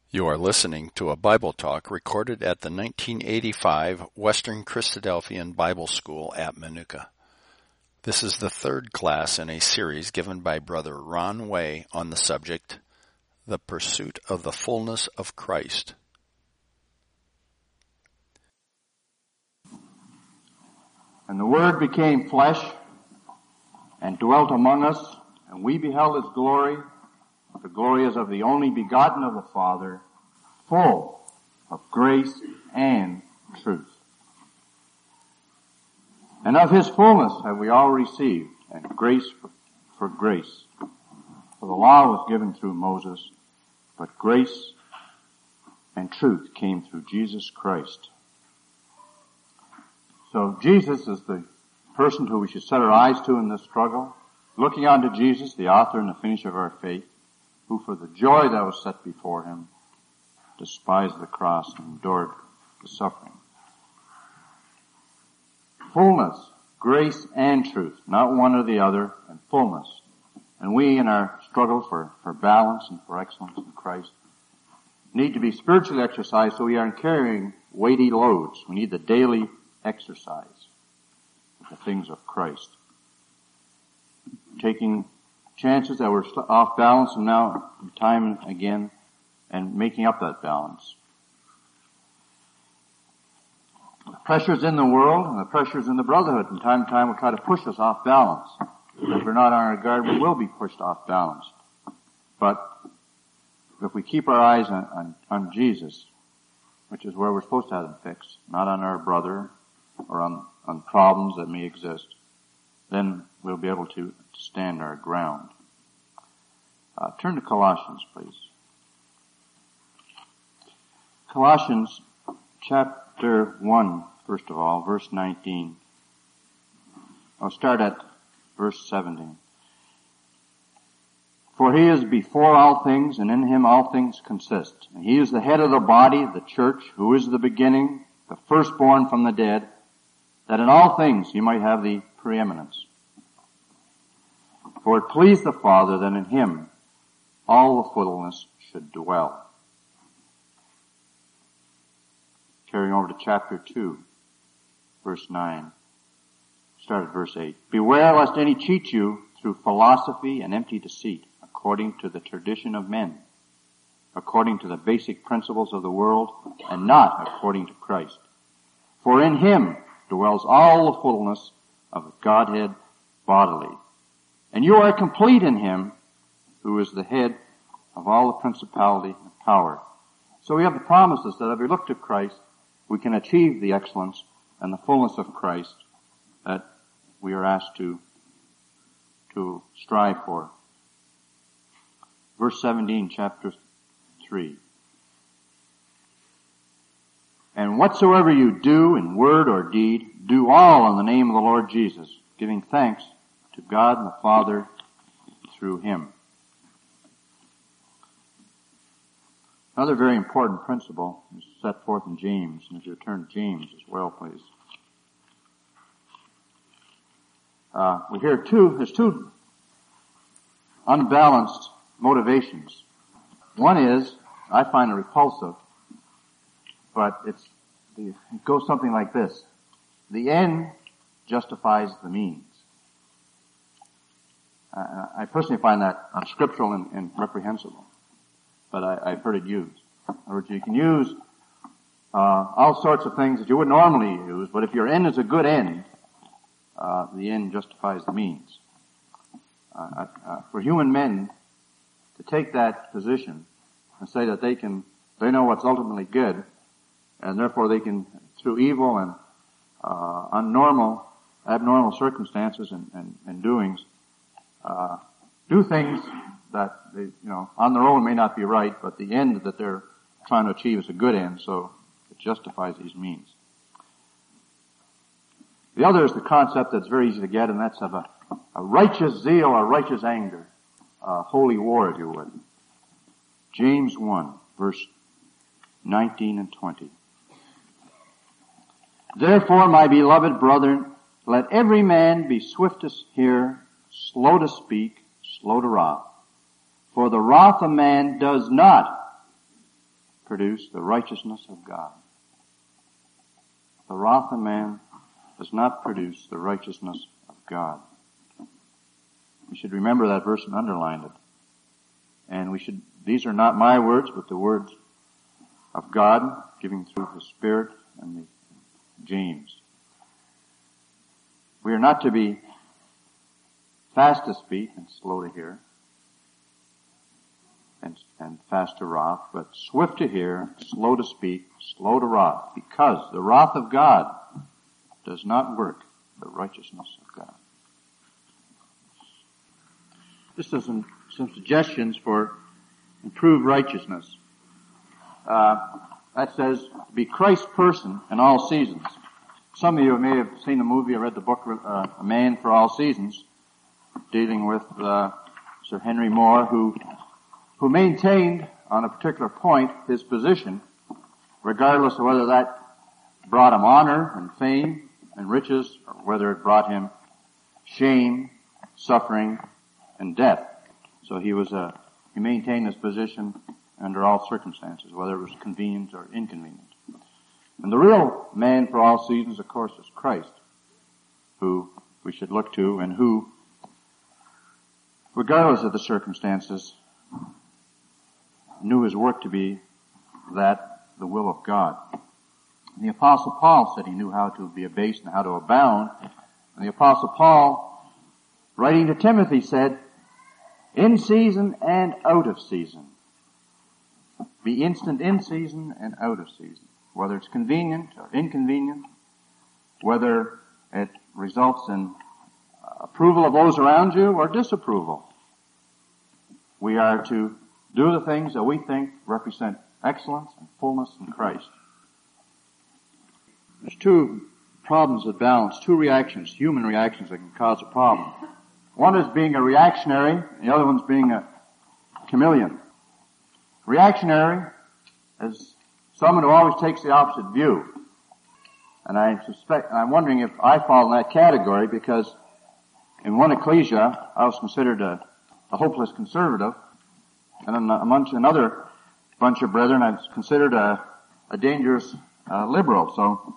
You are listening to a Bible talk recorded at the 1985 Western Christadelphian Bible School at Manuka. This is the third class in a series given by Brother Ron Way on the subject, The Pursuit of the Fullness of Christ. And the Word became flesh and dwelt among us, and we beheld His glory. The glory is of the only begotten of the Father, full of grace and truth. And of His fullness have we all received, and grace for grace. For the law was given through Moses, but grace and truth came through Jesus Christ. So Jesus is the person who we should set our eyes to in this struggle, looking unto Jesus, the author and the finisher of our faith, who for the joy that was set before Him despised the cross and endured the suffering. Fullness, grace and truth, not one or the other, and fullness. And we in our struggle for balance and for excellence in Christ need to be spiritually exercised so we aren't carrying weighty loads. We need the daily exercise of the things of Christ. Taking chances that we're off balance and now time and again and making up that balance. The pressures in the world and the pressures in the brotherhood from time to time will try to push us off balance. If we're not on our guard, we will be pushed off balance. But if we keep our eyes on Jesus, which is where we're supposed to have them fixed, not on our brother or on problems that may exist, then we'll be able to stand our ground. Turn to Colossians, please. Colossians chapter 1, first of all, verse 19. I'll start at verse 17. For He is before all things, and in Him all things consist. And He is the head of the body, the church, who is the beginning, the firstborn from the dead, that in all things He might have the preeminence. For it pleased the Father that in Him all the fullness should dwell. Carrying over to chapter 2, verse 9. Start at verse 8. Beware lest any cheat you through philosophy and empty deceit, according to the tradition of men, according to the basic principles of the world, and not according to Christ. For in Him dwells all the fullness of the Godhead bodily. And you are complete in Him, who is the head of all the principality and power. So we have the promises that if we look to Christ, we can achieve the excellence and the fullness of Christ that we are asked to strive for. Verse 17, chapter 3. And whatsoever you do in word or deed, do all in the name of the Lord Jesus, giving thanks to God and the Father through Him. Another very important principle is set forth in James. And if you turn to James as well, please. We hear there's two unbalanced motivations. One is, I find it repulsive, but it goes something like this. The end justifies the means. I personally find that unscriptural and reprehensible, but I've heard it used. In other words, you can use all sorts of things that you would normally use, but if your end is a good end, the end justifies the means. For human men to take that position and say that they know what's ultimately good, and therefore they can, through evil and abnormal circumstances and doings, do things that they, on their own may not be right, but the end that they're trying to achieve is a good end, so it justifies these means. The other is the concept that's very easy to get, and that's of a righteous zeal, a righteous anger, a holy war, if you would. James 1, verse 19 and 20. Therefore, my beloved brethren, let every man be swift to hear, slow to speak, slow to wrath. For the wrath of man does not produce the righteousness of God. The wrath of man does not produce the righteousness of God. We should remember that verse and underline it. And these are not my words, but the words of God given through the Spirit and James. We are not to be fast to speak and slow to hear, and fast to wrath, but swift to hear, slow to speak, slow to wrath, because the wrath of God does not work the righteousness of God. Just as some suggestions for improved righteousness. That says, be Christ's person in all seasons. Some of you may have seen the movie or read the book, A Man for All Seasons, dealing with Sir Henry Moore, who maintained on a particular point his position, regardless of whether that brought him honor and fame and riches, or whether it brought him shame, suffering, and death. So he maintained his position under all circumstances, whether it was convenient or inconvenient. And the real man for all seasons, of course, is Christ, who we should look to and who, regardless of the circumstances, knew his work to be the will of God. And the Apostle Paul said he knew how to be abased and how to abound. And the Apostle Paul, writing to Timothy, said, in season and out of season. Be instant in season and out of season. Whether it's convenient or inconvenient, whether it results in approval of those around you or disapproval. We are to do the things that we think represent excellence and fullness in Christ. There's two problems with balance, two reactions, human reactions that can cause a problem. One is being a reactionary, and the other one's being a chameleon. Reactionary is someone who always takes the opposite view. And I'm wondering if I fall in that category, because in one ecclesia I was considered a hopeless conservative, and amongst another bunch of brethren I was considered a dangerous liberal. So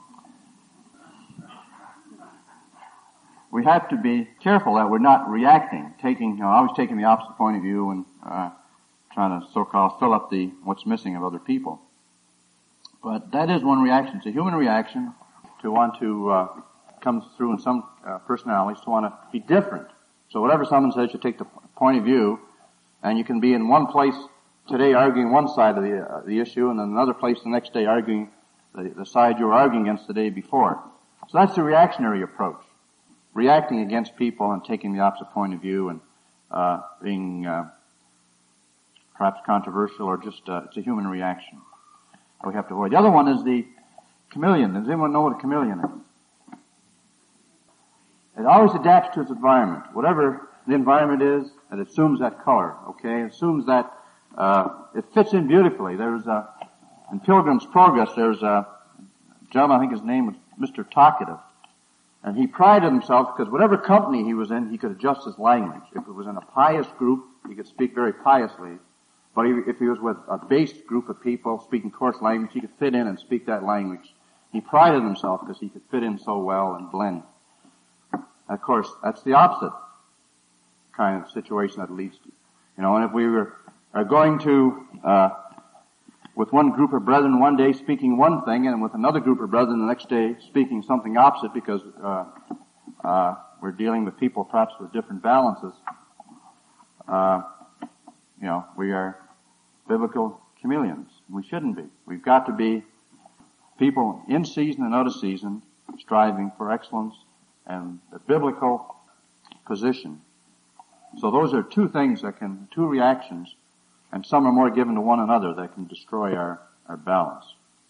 we have to be careful that we're not reacting, always taking the opposite point of view and trying to so-called fill up what's missing of other people. But that is one reaction. It's a human reaction to want to come through in some personalities, to want to be different. So whatever someone says, you take the point of view, and you can be in one place today arguing one side of the issue, and in another place the next day arguing the side you were arguing against the day before. So that's the reactionary approach. Reacting against people and taking the opposite point of view and being perhaps controversial, or just it's a human reaction that we have to avoid. The other one is the chameleon. Does anyone know what a chameleon is? It always adapts to its environment. Whatever the environment is, it assumes that color, okay? It assumes that it fits in beautifully. In Pilgrim's Progress, there's a gentleman, I think his name was Mr. Talkative. And he prided himself because whatever company he was in, he could adjust his language. If it was in a pious group, he could speak very piously. But if he was with a base group of people speaking coarse language, he could fit in and speak that language. He prided himself because he could fit in so well and blend. Of course, that's the opposite kind of situation that leads to. And if we are going to, with one group of brethren one day speaking one thing, and with another group of brethren the next day speaking something opposite, because we're dealing with people perhaps with different balances, we are biblical chameleons. We shouldn't be. We've got to be people in season and out of season, striving for excellence and the biblical position. So those are two reactions, and some are more given to one another, that can destroy our balance.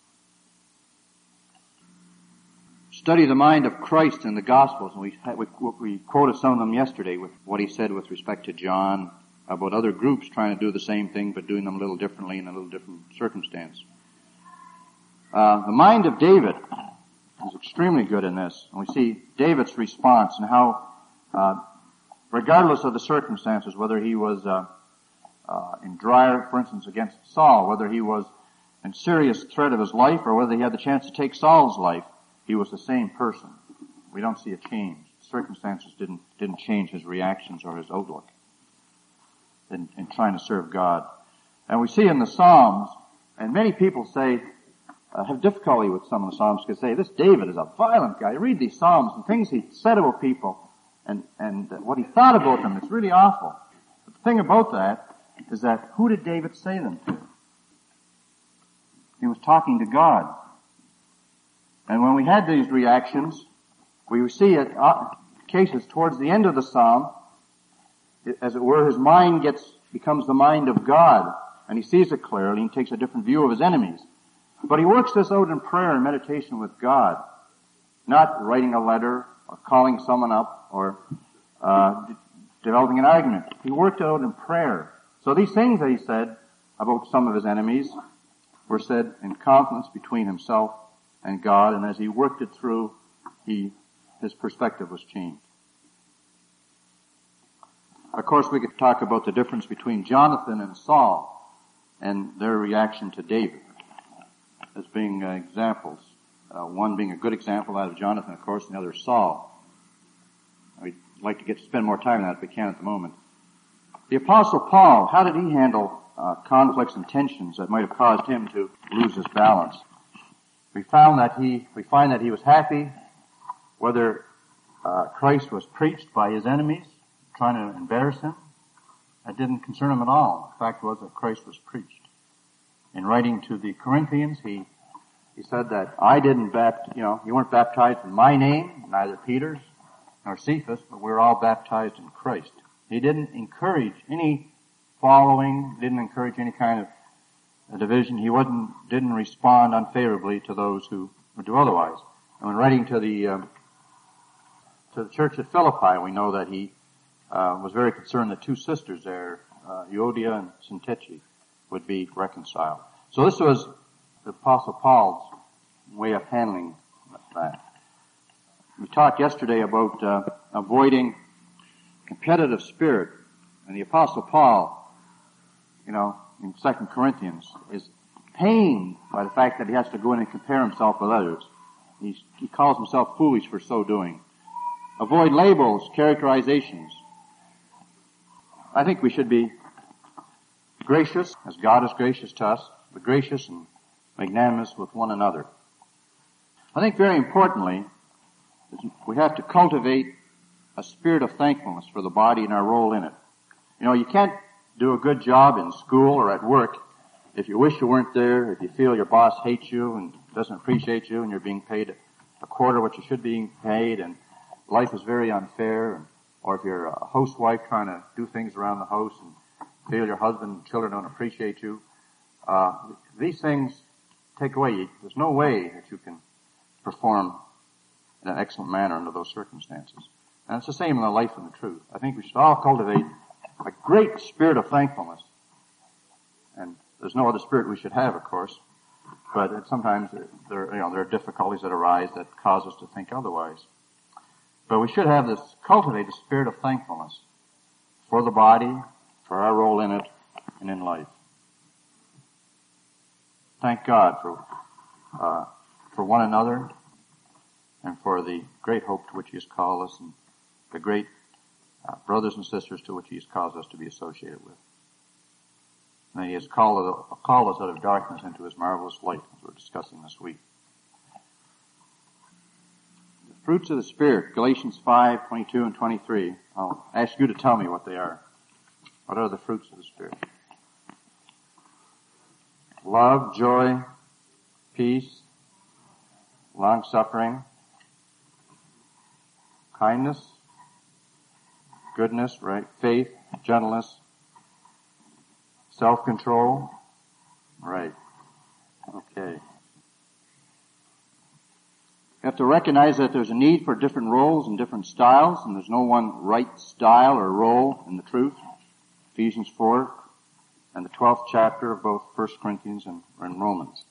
Study the mind of Christ in the Gospels, and we quoted some of them yesterday with what he said with respect to John, about other groups trying to do the same thing but doing them a little differently in a little different circumstance. The mind of David is extremely good in this. And we see David's response and how, regardless of the circumstances, whether he was in Dreier, for instance, against Saul, whether he was in serious threat of his life or whether he had the chance to take Saul's life, he was the same person. We don't see a change. Circumstances didn't change his reactions or his outlook in trying to serve God. And we see in the Psalms, and many people say, have difficulty with some of the Psalms because say, this David is a violent guy. You read these Psalms and things he said about people and what he thought about them, it's really awful. But the thing about that is that who did David say them to? He was talking to God. And when we had these reactions, we see it cases towards the end of the Psalm, as it were, his mind becomes the mind of God, and he sees it clearly and takes a different view of his enemies. But he works this out in prayer and meditation with God, not writing a letter or calling someone up or developing an argument. He worked it out in prayer. So these things that he said about some of his enemies were said in confidence between himself and God, and as he worked it through, his perspective was changed. Of course, we could talk about the difference between Jonathan and Saul and their reaction to David as being examples. One being a good example out of Jonathan, of course, and the other Saul. We'd like to spend more time on that if we can at the moment. The Apostle Paul, how did he handle conflicts and tensions that might have caused him to lose his balance? We find that he was happy whether Christ was preached by his enemies, trying to embarrass him. That didn't concern him at all. The fact was that Christ was preached. In writing to the Corinthians, he said that you weren't baptized in my name, neither Peter's nor Cephas, but we were all baptized in Christ. He didn't encourage any following, didn't encourage any kind of a division. He didn't respond unfavorably to those who would do otherwise. And when writing to the church at Philippi, we know that he was very concerned that two sisters there, Euodia and Syntyche, would be reconciled. So this was the Apostle Paul's way of handling that. We talked yesterday about avoiding competitive spirit, and the Apostle Paul, in 2 Corinthians, is pained by the fact that he has to go in and compare himself with others. He calls himself foolish for so doing. Avoid labels, characterizations. I think we should be gracious, as God is gracious to us, but gracious and magnanimous with one another. I think very importantly, we have to cultivate a spirit of thankfulness for the body and our role in it. You can't do a good job in school or at work if you wish you weren't there, if you feel your boss hates you and doesn't appreciate you and you're being paid a quarter what you should be paid and life is very unfair, or if you're a housewife trying to do things around the house and feel your husband and children don't appreciate you. These things take away. There's no way that you can perform in an excellent manner under those circumstances. And it's the same in the life and the truth. I think we should all cultivate a great spirit of thankfulness. And there's no other spirit we should have, of course. But sometimes there are difficulties that arise that cause us to think otherwise. But we should have cultivate a spirit of thankfulness for the body, for our role in it, and in life. Thank God for one another and for the great hope to which He has called us and the great brothers and sisters to which He has caused us to be associated with. And He has called us out of darkness into His marvelous light, as we're discussing this week. The fruits of the Spirit, Galatians 5:22 and 23. I'll ask you to tell me what they are. What are the fruits of the Spirit? Love, joy, peace, long-suffering, kindness, goodness, right? Faith, gentleness, self-control, right? Okay. You have to recognize that there's a need for different roles and different styles, and there's no one right style or role in the truth. Ephesians 4 and the 12th chapter of both 1 Corinthians and Romans.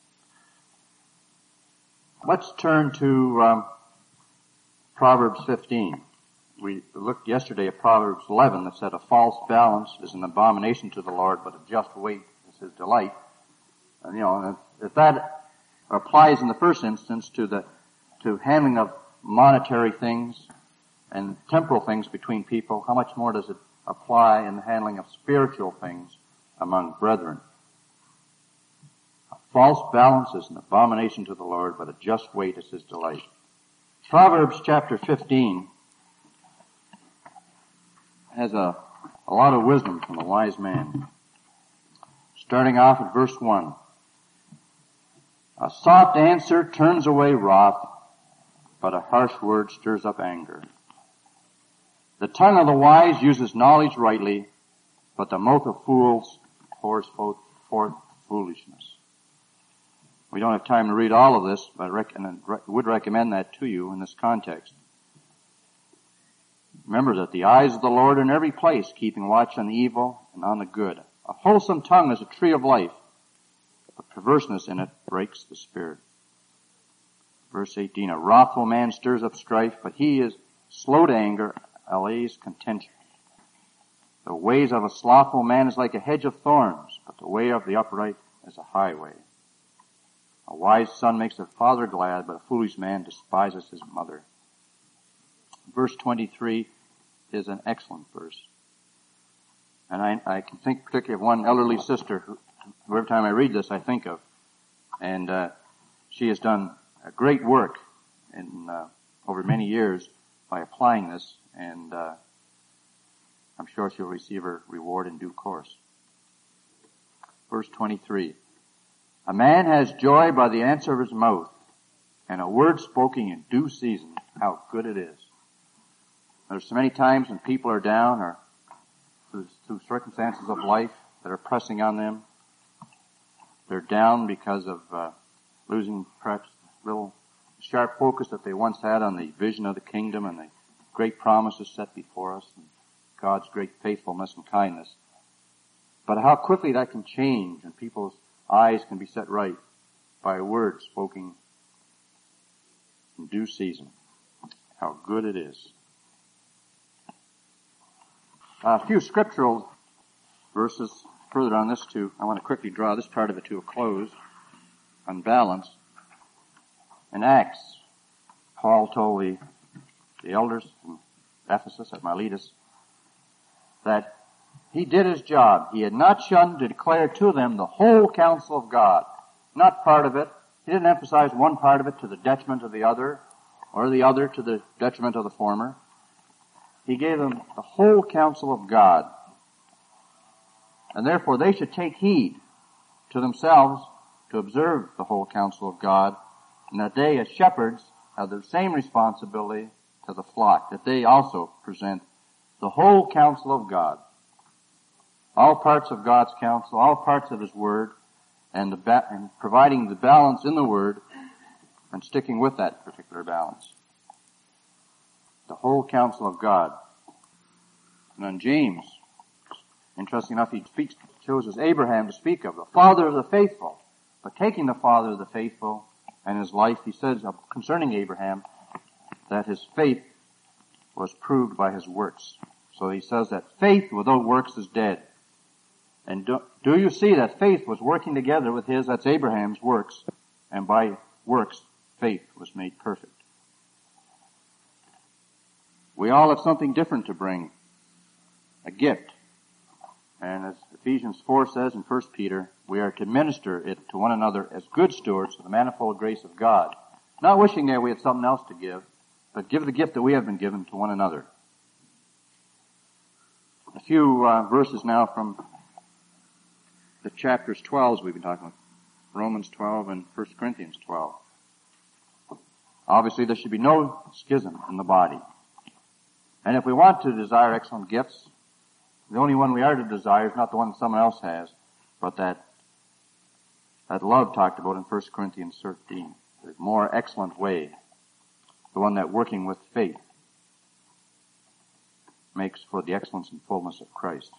Let's turn to Proverbs 15. We looked yesterday at Proverbs 11 that said a false balance is an abomination to the Lord, but a just weight is His delight. And, if that applies in the first instance to handling of monetary things and temporal things between people, how much more does it apply in the handling of spiritual things among brethren? A false balance is an abomination to the Lord, but a just weight is his delight. Proverbs chapter 15 has a lot of wisdom from a wise man. Starting off at verse 1. A soft answer turns away wrath, but a harsh word stirs up anger. The tongue of the wise uses knowledge rightly, but the mouth of fools pours forth foolishness. We don't have time to read all of this, but I would recommend that to you in this context. Remember that the eyes of the Lord are in every place, keeping watch on the evil and on the good. A wholesome tongue is a tree of life, but perverseness in it breaks the spirit. Verse 18, a wrathful man stirs up strife, but he is slow to anger, allays contention. The ways of a slothful man is like a hedge of thorns, but the way of the upright is a highway. A wise son makes a father glad, but a foolish man despises his mother. Verse 23 is an excellent verse. And I can think particularly of one elderly sister who every time I read this I think of. And she has done a great work over many years by applying this, and I'm sure she'll receive her reward in due course. Verse 23. A man has joy by the answer of his mouth, and a word spoken in due season, how good it is. There's so many times when people are down or through circumstances of life that are pressing on them. They're down because of losing perhaps a little sharp focus that they once had on the vision of the kingdom and the great promises set before us and God's great faithfulness and kindness. But how quickly that can change and people's eyes can be set right by a word spoken in due season. How good it is. A few scriptural verses further on this too. I want to quickly draw this part of it to a close on balance. In Acts, Paul told the elders in Ephesus at Miletus that he did his job. He had not shunned to declare to them the whole counsel of God, not part of it. He didn't emphasize one part of it to the detriment of the other, or the other to the detriment of the former. He gave them the whole counsel of God. And therefore they should take heed to themselves to observe the whole counsel of God, and that they as shepherds have the same responsibility to the flock, that they also present the whole counsel of God. All parts of God's counsel, all parts of His Word, and providing the balance in the Word, and sticking with that particular balance. The whole counsel of God. And then James, interesting enough, he chooses Abraham to speak of, the father of the faithful. But taking the father of the faithful and his life, he says concerning Abraham that his faith was proved by his works. So he says that faith without works is dead. And do you see that faith was working together with his, that's Abraham's works, and by works faith was made perfect. We all have something different to bring, a gift. And as Ephesians 4 says in 1 Peter, we are to minister it to one another as good stewards of the manifold grace of God, not wishing that we had something else to give, but give the gift that we have been given to one another. A few verses now from the chapters 12 we've been talking about, Romans 12 and 1 Corinthians 12. Obviously there should be no schism in the body. And if we want to desire excellent gifts, the only one we are to desire is not the one someone else has, but that love talked about in 1 Corinthians 13, the more excellent way, the one that working with faith makes for the excellence and fullness of Christ.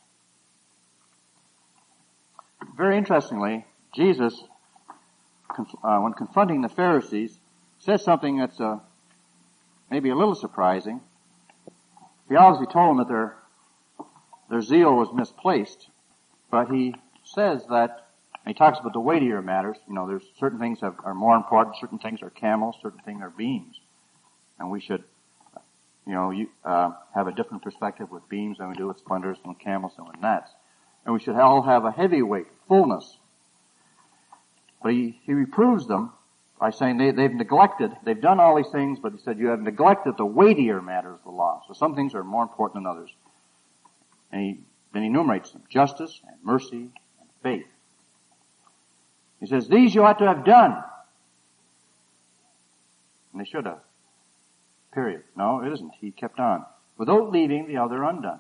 Very interestingly, Jesus, when confronting the Pharisees, says something that's maybe a little surprising. He obviously told them that their zeal was misplaced, but he says that And he talks about the weightier matters. There's certain things that are more important. Certain things are camels. Certain things are beams. And we should, have a different perspective with beams than we do with splinters and with camels and with gnats. And we should all have a heavy weight, fullness. But he reproves them by saying they've done all these things, but he said you have neglected the weightier matters of the law. So some things are more important than others. And then he enumerates them: justice and mercy and faith. He says, these you ought to have done. And they should have. Period. No, it isn't. He kept on. Without leaving the other undone.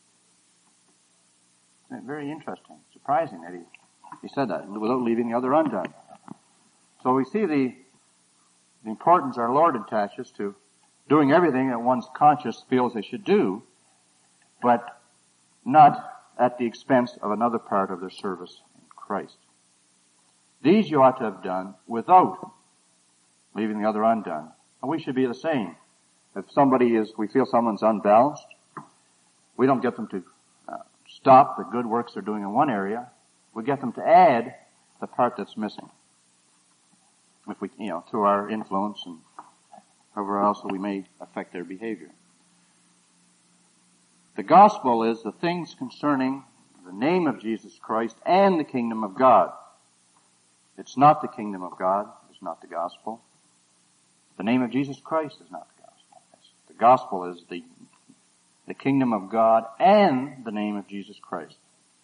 Very interesting. Surprising that he said that. Without leaving the other undone. So we see the importance our Lord attaches to doing everything that one's conscience feels they should do, but not at the expense of another part of their service in Christ. These you ought to have done without leaving the other undone. And we should be the same. If we feel someone's unbalanced, we don't get them to stop the good works they're doing in one area. We get them to add the part that's missing. If we, through our influence and however else we may affect their behavior. The gospel is the things concerning the name of Jesus Christ and the kingdom of God. It's not the kingdom of God. It's not the gospel. The name of Jesus Christ is not the gospel. The gospel is the kingdom of God and the name of Jesus Christ.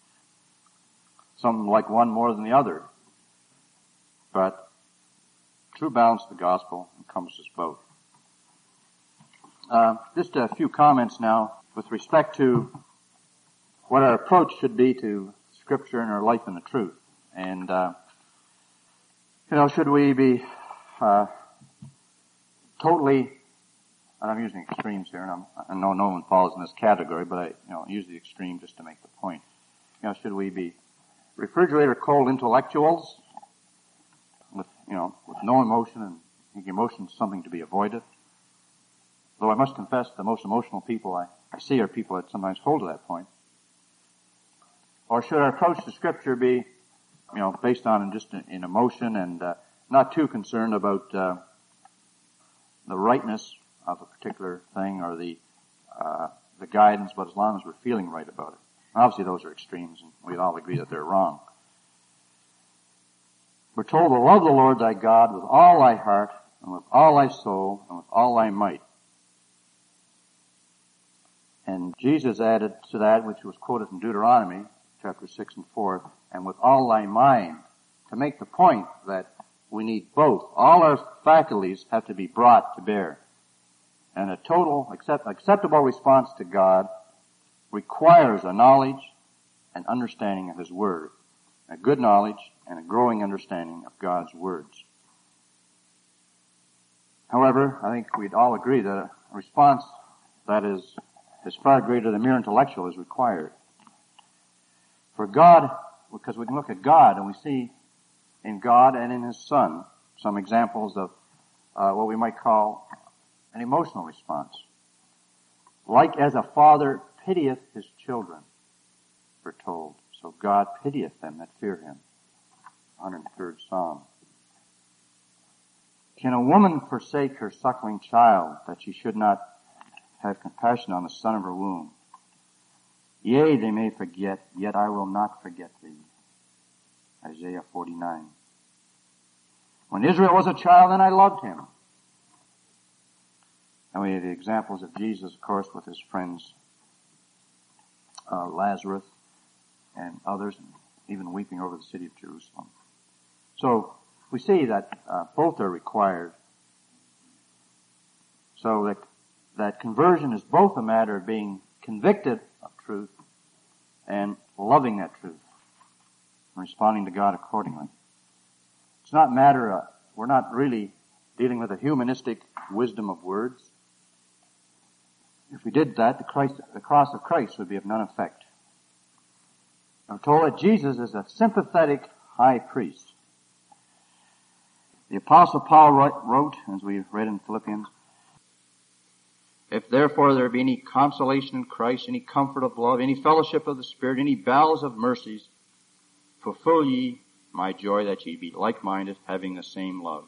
Some like one more than the other. But true balance of the gospel encompasses both. Just a few comments now with respect to what our approach should be to Scripture and our life in the truth. And, should we be totally, and I'm using extremes here, and I know no one falls in this category, but I use the extreme just to make the point. Should we be refrigerator cold intellectuals with no emotion, and think emotion is something to be avoided? Though I must confess the most emotional people I see are people that sometimes hold to that point. Or should our approach to Scripture be, based on just in emotion and not too concerned about the rightness of a particular thing or the guidance, but as long as we're feeling right about it? Obviously those are extremes, and we'd all agree that they're wrong. We're told to love the Lord thy God with all thy heart, and with all thy soul, and with all thy might. And Jesus added to that, which was quoted from Deuteronomy, chapter 6 and 4, and with all thy mind, to make the point that we need both. All our faculties have to be brought to bear. And a total, acceptable response to God requires a knowledge and understanding of His Word. A good knowledge and a growing understanding of God's words. However, I think we'd all agree that a response that is far greater than mere intellectual is required. For God, because we can look at God and we see in God and in His Son some examples of what we might call an emotional response. Like as a father pitieth his children, we're told, so God pitieth them that fear Him. 103rd Psalm. Can a woman forsake her suckling child, that she should not have compassion on the son of her womb? Yea, they may forget, yet I will not forget thee. Isaiah 49. When Israel was a child, then I loved him. And we have the examples of Jesus, of course, with his friends Lazarus and others, and even weeping over the city of Jerusalem. So we see that both are required. So that conversion is both a matter of being convicted of truth and loving that truth and responding to God accordingly. It's not a matter of, we're not really dealing with a humanistic wisdom of words. If we did that, the cross of Christ would be of none effect. I'm told that Jesus is a sympathetic high priest. The Apostle Paul wrote, as we read in Philippians, if therefore there be any consolation in Christ, any comfort of love, any fellowship of the Spirit, any bowels of mercies, fulfill ye my joy that ye be like-minded, having the same love.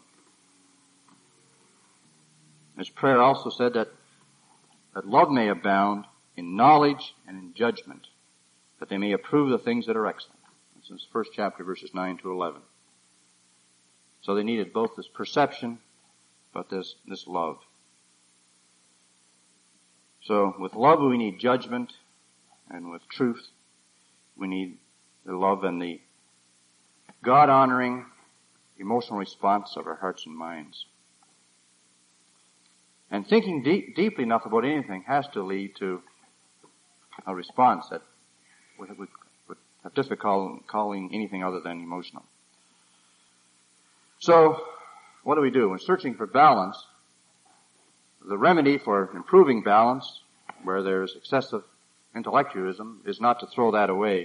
His prayer also said that love may abound in knowledge and in judgment, that they may approve the things that are excellent. That's in the first chapter, verses 9 to 11. So they needed both this perception, but this love. So with love we need judgment, and with truth we need the love and the God-honoring emotional response of our hearts and minds. And thinking deeply enough about anything has to lead to a response that would have difficulty calling anything other than emotional. So, what do? When searching for balance, the remedy for improving balance, where there's excessive intellectualism, is not to throw that away,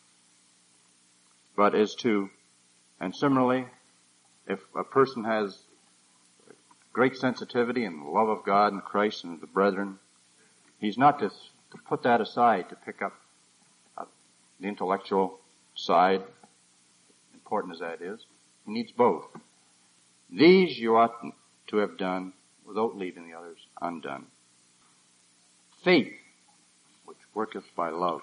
but is to, and similarly, if a person has great sensitivity and love of God and Christ and the brethren, he's not to put that aside to pick up the intellectual side, important as that is. He needs both. These you ought to have done without leaving the others undone. Faith, which worketh by love.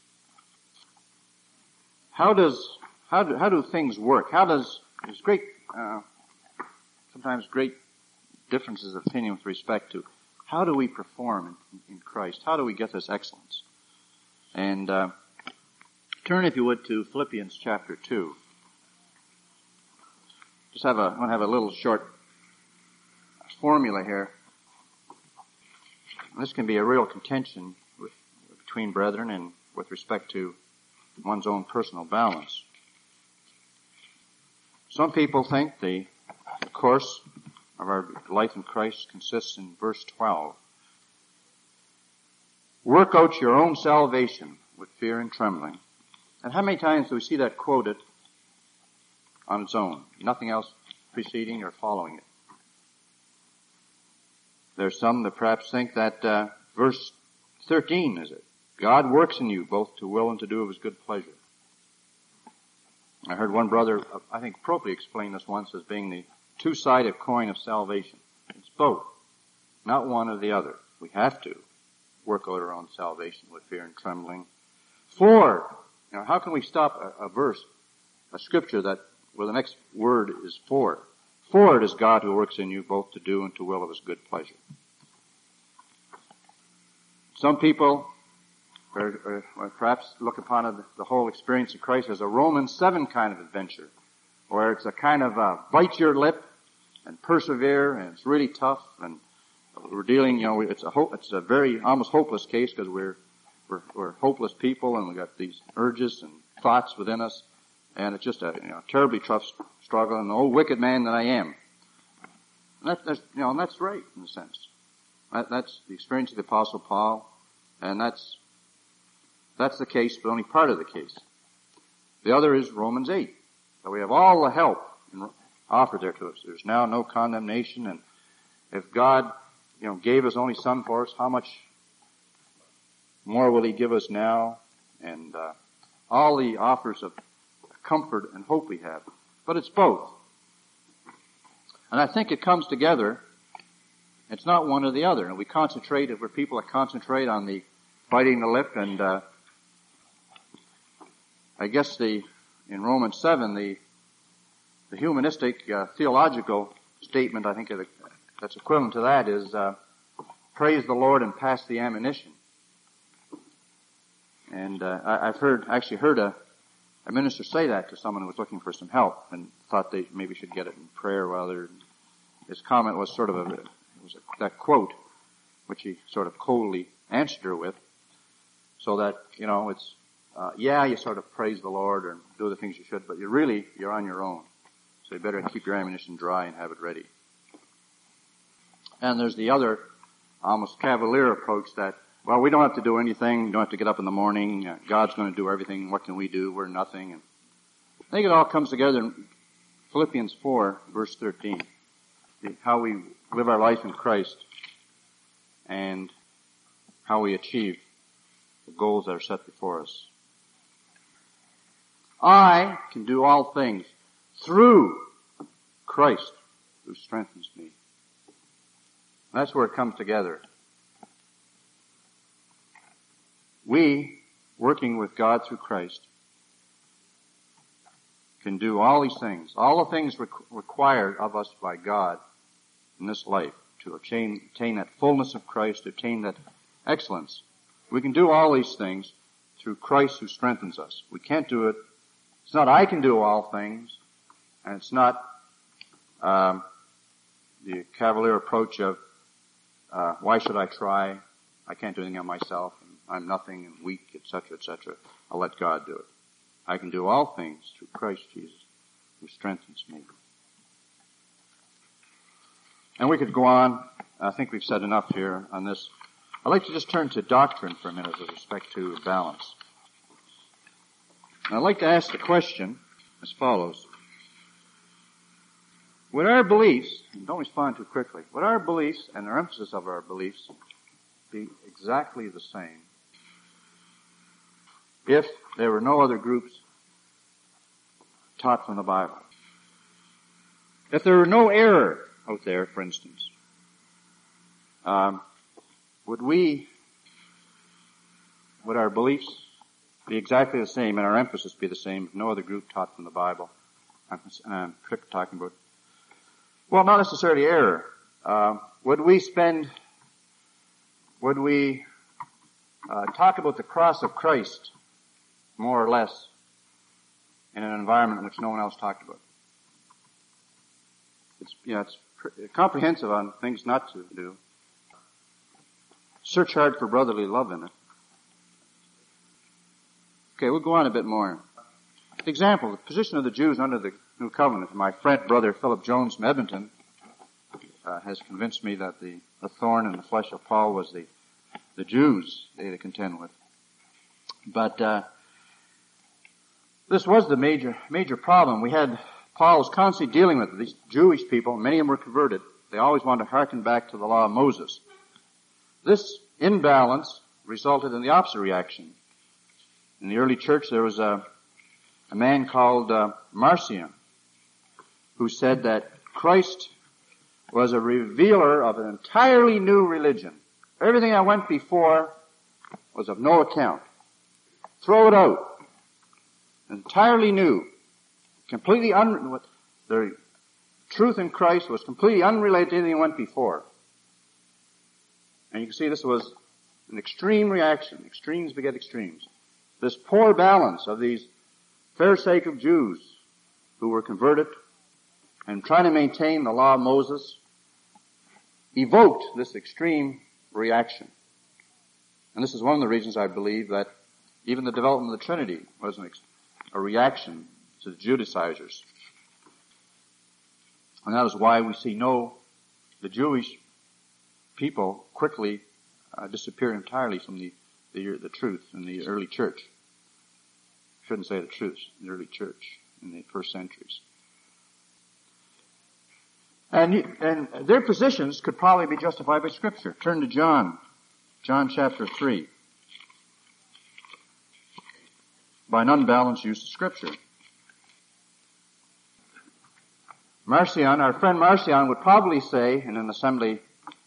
How do things work? There's sometimes great differences of opinion with respect to how do we perform in Christ? How do we get this excellence? And turn, if you would, to Philippians chapter 2. I want to have a little short formula here. This can be a real contention between brethren and with respect to one's own personal balance. Some people think the course of our life in Christ consists in verse 12. Work out your own salvation with fear and trembling. And how many times do we see that quoted on its own? Nothing else preceding or following it. There's some that perhaps think that verse 13 is it. God works in you both to will and to do of his good pleasure. I heard one brother, I think appropriately explain this once as being the two-sided coin of salvation. It's both, not one or the other. We have to work out our own salvation with fear and trembling. For, how can we stop a verse, a scripture where the next word is for? For it is God who works in you both to do and to will of his good pleasure. Some people or perhaps look upon the whole experience of Christ as a Romans 7 kind of adventure, where it's a kind of bite your lip and persevere, and it's really tough, and we're dealing, it's a very almost hopeless case because we're hopeless people, and we've got these urges and thoughts within us, and it's just a terribly tough struggle, and oh wicked man that I am. And that's right in a sense. That's the experience of the Apostle Paul, and that's the case, but only part of the case. The other is Romans 8. So we have all the help offered there to us. There's now no condemnation, and if God, gave his only Son for us, how much more will he give us now? And all the offers of comfort and hope we have. But it's both. And I think it comes together. It's not one or the other. And we concentrate, if we're people that concentrate on the biting the lip, and I guess in Romans 7, the humanistic theological statement, I think that's equivalent to that is praise the Lord and pass the ammunition. And I've actually heard a minister say that to someone who was looking for some help and thought they maybe should get it in prayer rather. His comment was sort of that quote, which he sort of coldly answered her with, so that it's you sort of praise the Lord and do the things you should, but you're on your own. So you better keep your ammunition dry and have it ready. And there's the other almost cavalier approach that, well, we don't have to do anything. We don't have to get up in the morning. God's going to do everything. What can we do? We're nothing. And I think it all comes together in Philippians 4, verse 13. How we live our life in Christ and how we achieve the goals that are set before us. I can do all things through Christ who strengthens me. That's where it comes together. We, working with God through Christ, can do all these things, all the things required of us by God in this life to attain that fullness of Christ, to attain that excellence. We can do all these things through Christ who strengthens us. We can't do it. It's not I can do all things, and it's not the cavalier approach of why should I try? I can't do anything on myself, and I'm nothing and weak, etc., etc. I'll let God do it. I can do all things through Christ Jesus who strengthens me. And we could go on. I think we've said enough here on this. I'd like to just turn to doctrine for a minute with respect to balance. And I'd like to ask the question as follows. Would our beliefs, and don't respond too quickly, would our beliefs and our emphasis of our beliefs be exactly the same if there were no other groups taught from the Bible? If there were no error out there, for instance, would our beliefs be exactly the same and our emphasis be the same if no other group taught from the Bible? I'm talking about, well, not necessarily error. Would we talk about the cross of Christ more or less in an environment in which no one else talked about it? It's comprehensive on things not to do. Search hard for brotherly love in it. Okay, we'll go on a bit more. For example, the position of the Jews under the New Covenant. My friend, Brother Philip Jones from Edmonton, has convinced me that the thorn in the flesh of Paul was the Jews they had to contend with. But this was the major problem. Paul was constantly dealing with these Jewish people. Many of them were converted. They always wanted to hearken back to the law of Moses. This imbalance resulted in the opposite reaction. In the early church, there was a man called Marcion, who said that Christ was a revealer of an entirely new religion. Everything that went before was of no account. Throw it out. Entirely new. Completely the truth in Christ was completely unrelated to anything that went before. And you can see this was an extreme reaction. Extremes beget extremes. This poor balance of these Pharisaical Jews who were converted and trying to maintain the law of Moses evoked this extreme reaction. And this is one of the reasons I believe that even the development of the Trinity was a reaction to the Judaizers. And that is why we see the Jewish people quickly disappear entirely from the truth in the early church. Shouldn't say the truth, the early church in the first centuries. And their positions could probably be justified by Scripture. Turn to John chapter 3. By an unbalanced use of Scripture. Marcion, our friend Marcion, would probably say in an assembly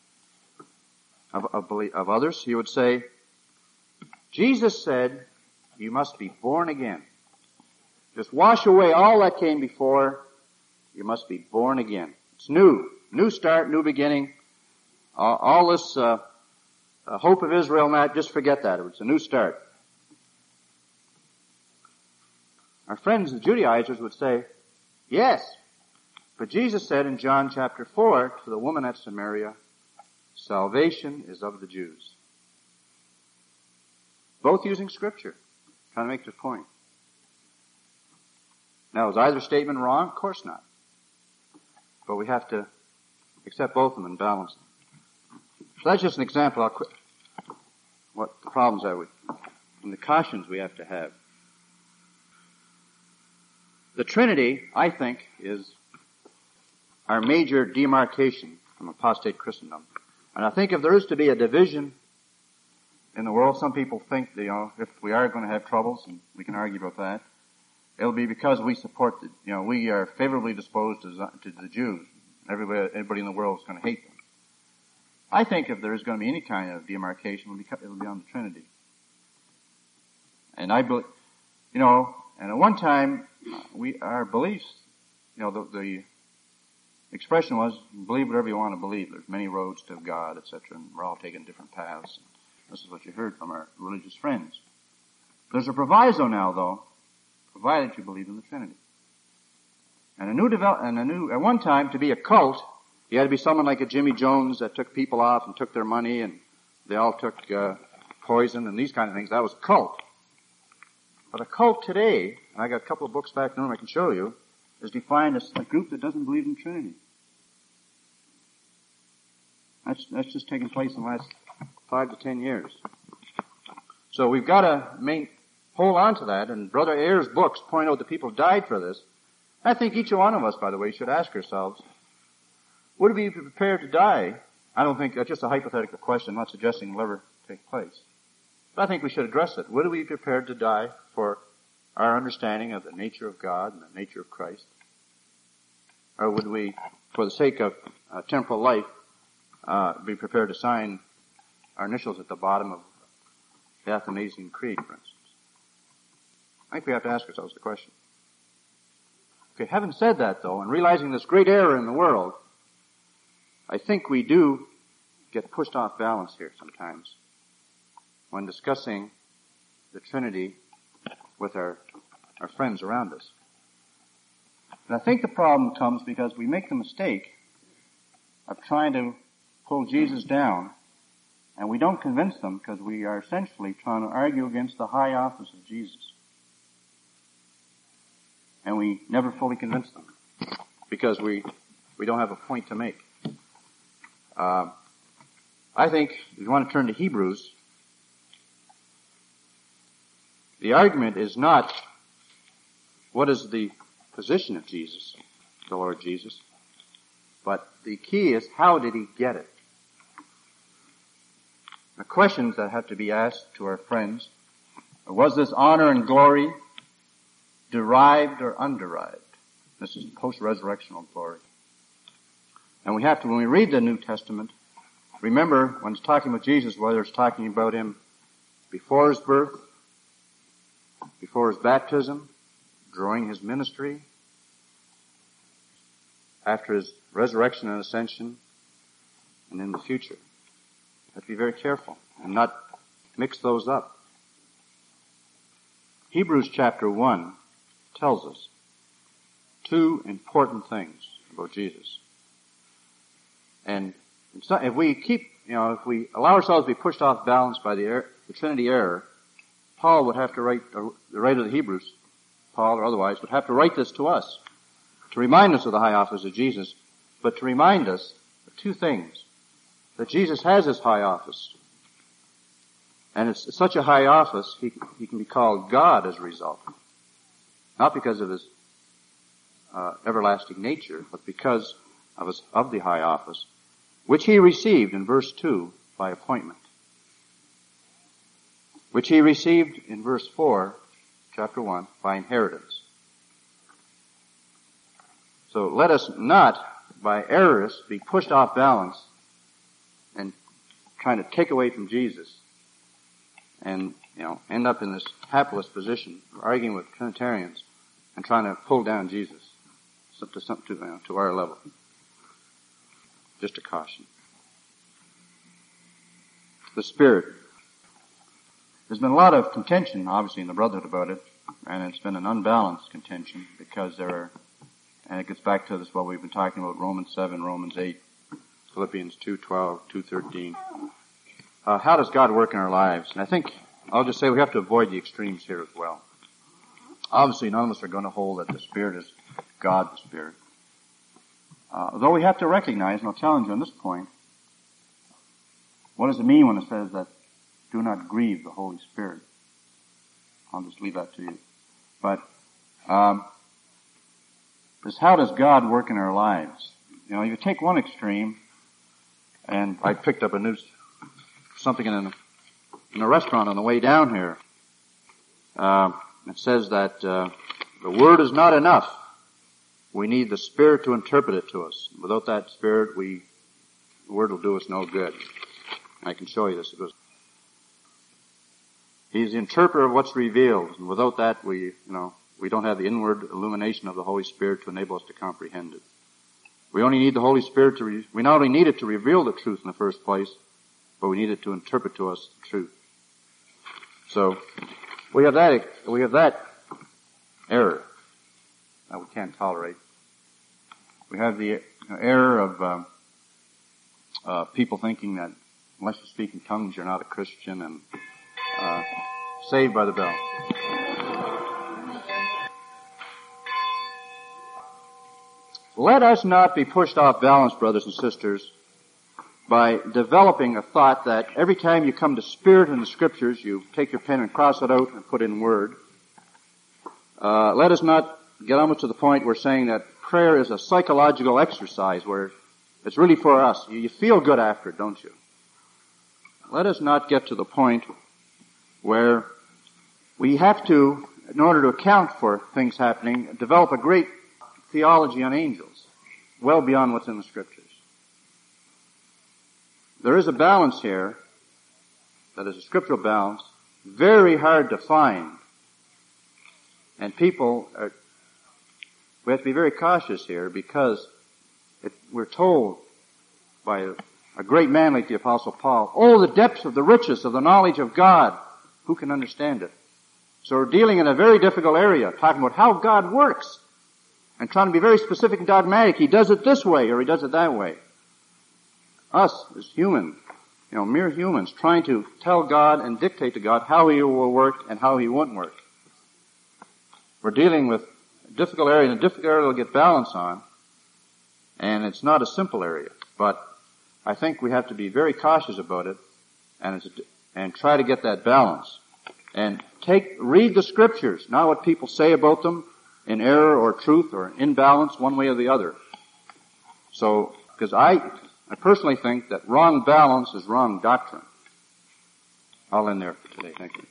of others, he would say, Jesus said, you must be born again. Just wash away all that came before. You must be born again. It's new. New start, new beginning. All this hope of Israel, Matt, just forget that. It's a new start. Our friends, the Judaizers, would say, yes, but Jesus said in John chapter 4 to the woman at Samaria, salvation is of the Jews. Both using Scripture, trying to make their point. Now, is either statement wrong? Of course not. But we have to accept both of them and balance them. So that's just an example of what the problems are with and the cautions we have to have. The Trinity, I think, is our major demarcation from apostate Christendom. And I think if there is to be a division in the world, some people think that, if we are going to have troubles, and we can argue about that, it'll be because we support we are favorably disposed to the Jews. Everybody in the world is going to hate them. I think if there's going to be any kind of demarcation, it'll be on the Trinity. And I believe, and at one time, our beliefs, the expression was, believe whatever you want to believe. There's many roads to God, etc., and we're all taking different paths. This is what you heard from our religious friends. There's a proviso now, though, provided you believe in the Trinity. And at one time, to be a cult, you had to be someone like a Jimmy Jones that took people off and took their money, and they all took poison and these kind of things. That was a cult. But a cult today, and I got a couple of books back in the room I can show you, is defined as a group that doesn't believe in the Trinity. That's just taken place in the last 5 to 10 years. So we've got to hold on to that, and Brother Ayer's books point out that people died for this. I think each one of us, by the way, should ask ourselves, would we be prepared to die? I don't think that's just a hypothetical question. I'm not suggesting it will ever take place. But I think we should address it. Would we be prepared to die for our understanding of the nature of God and the nature of Christ? Or would we, for the sake of temporal life, be prepared to sign our initials at the bottom of the Athanasian Creed, for instance? I think we have to ask ourselves the question. Okay, having said that, though, and realizing this great error in the world, I think we do get pushed off balance here sometimes when discussing the Trinity with our friends around us. And I think the problem comes because we make the mistake of trying to pull Jesus down, and we don't convince them because we are essentially trying to argue against the high office of Jesus. And we never fully convince them because we don't have a point to make. I think if you want to turn to Hebrews, the argument is not what is the position of Jesus, the Lord Jesus, but the key is how did he get it? The questions that have to be asked to our friends are, was this honor and glory derived or underived? This is post-resurrectional glory. And we have to, when we read the New Testament, remember when it's talking about Jesus, whether it's talking about him before his birth, before his baptism, during his ministry, after his resurrection and ascension, and in the future. We have to be very careful and not mix those up. Hebrews chapter 1 tells us two important things about Jesus. And if we if we allow ourselves to be pushed off balance by the Trinity error, Paul would have to write, the writer of the Hebrews, Paul or otherwise, would have to write this to us to remind us of the high office of Jesus, but to remind us of two things. That Jesus has this high office. And it's such a high office, he can be called God as a result. Not because of his everlasting nature, but because of the high office, which he received in verse 2 by appointment. Which he received in verse 4, chapter 1, by inheritance. So let us not, by errors, be pushed off balance and trying to take away from Jesus and, end up in this hapless position, arguing with Trinitarians and trying to pull down Jesus to our level. Just a caution. The Spirit. There's been a lot of contention, obviously, in the Brotherhood about it, and it's been an unbalanced contention because and it gets back to this, what we've been talking about, Romans 7, Romans 8, Philippians 2:12, 2:13. How does God work in our lives? And I think, I'll just say we have to avoid the extremes here as well. Obviously, none of us are going to hold that the Spirit is God the Spirit. Though we have to recognize, and I'll challenge you on this point, what does it mean when it says that do not grieve the Holy Spirit? I'll just leave that to you. But how does God work in our lives? You take one extreme, and I picked up something in a restaurant on the way down here. It says that The Word is not enough. We need the Spirit to interpret it to us. Without that Spirit, the Word will do us no good. I can show you this. He's the interpreter of what's revealed, and without that, we don't have the inward illumination of the Holy Spirit to enable us to comprehend it. We only need the Holy Spirit we not only need it to reveal the truth in the first place, but we need it to interpret to us the truth. So, we have that error that we can't tolerate. We have the error of people thinking that unless you speak in tongues, you're not a Christian, and saved by the bell. Let us not be pushed off balance, brothers and sisters, by developing a thought that every time you come to Spirit in the Scriptures, you take your pen and cross it out and put in Word. Let us not get almost to the point where saying that prayer is a psychological exercise where it's really for us. You feel good after it, don't you? Let us not get to the point where we have to, in order to account for things happening, develop a great theology on angels, well beyond what's in the Scriptures. There is a balance here, that is a scriptural balance, very hard to find. And we have to be very cautious here because we're told by a great man like the Apostle Paul, oh, the depths of the riches of the knowledge of God, who can understand it? So we're dealing in a very difficult area, talking about how God works, and trying to be very specific and dogmatic. He does it this way, or he does it that way. Us, as human, mere humans, trying to tell God and dictate to God how He will work and how He won't work. We're dealing with a difficult area, and a difficult area to get balance on, and it's not a simple area. But I think we have to be very cautious about it, and try to get that balance. And read the Scriptures, not what people say about them in error or truth or imbalance one way or the other. So, because I personally think that wrong balance is wrong doctrine. I'll end there for today. Thank you.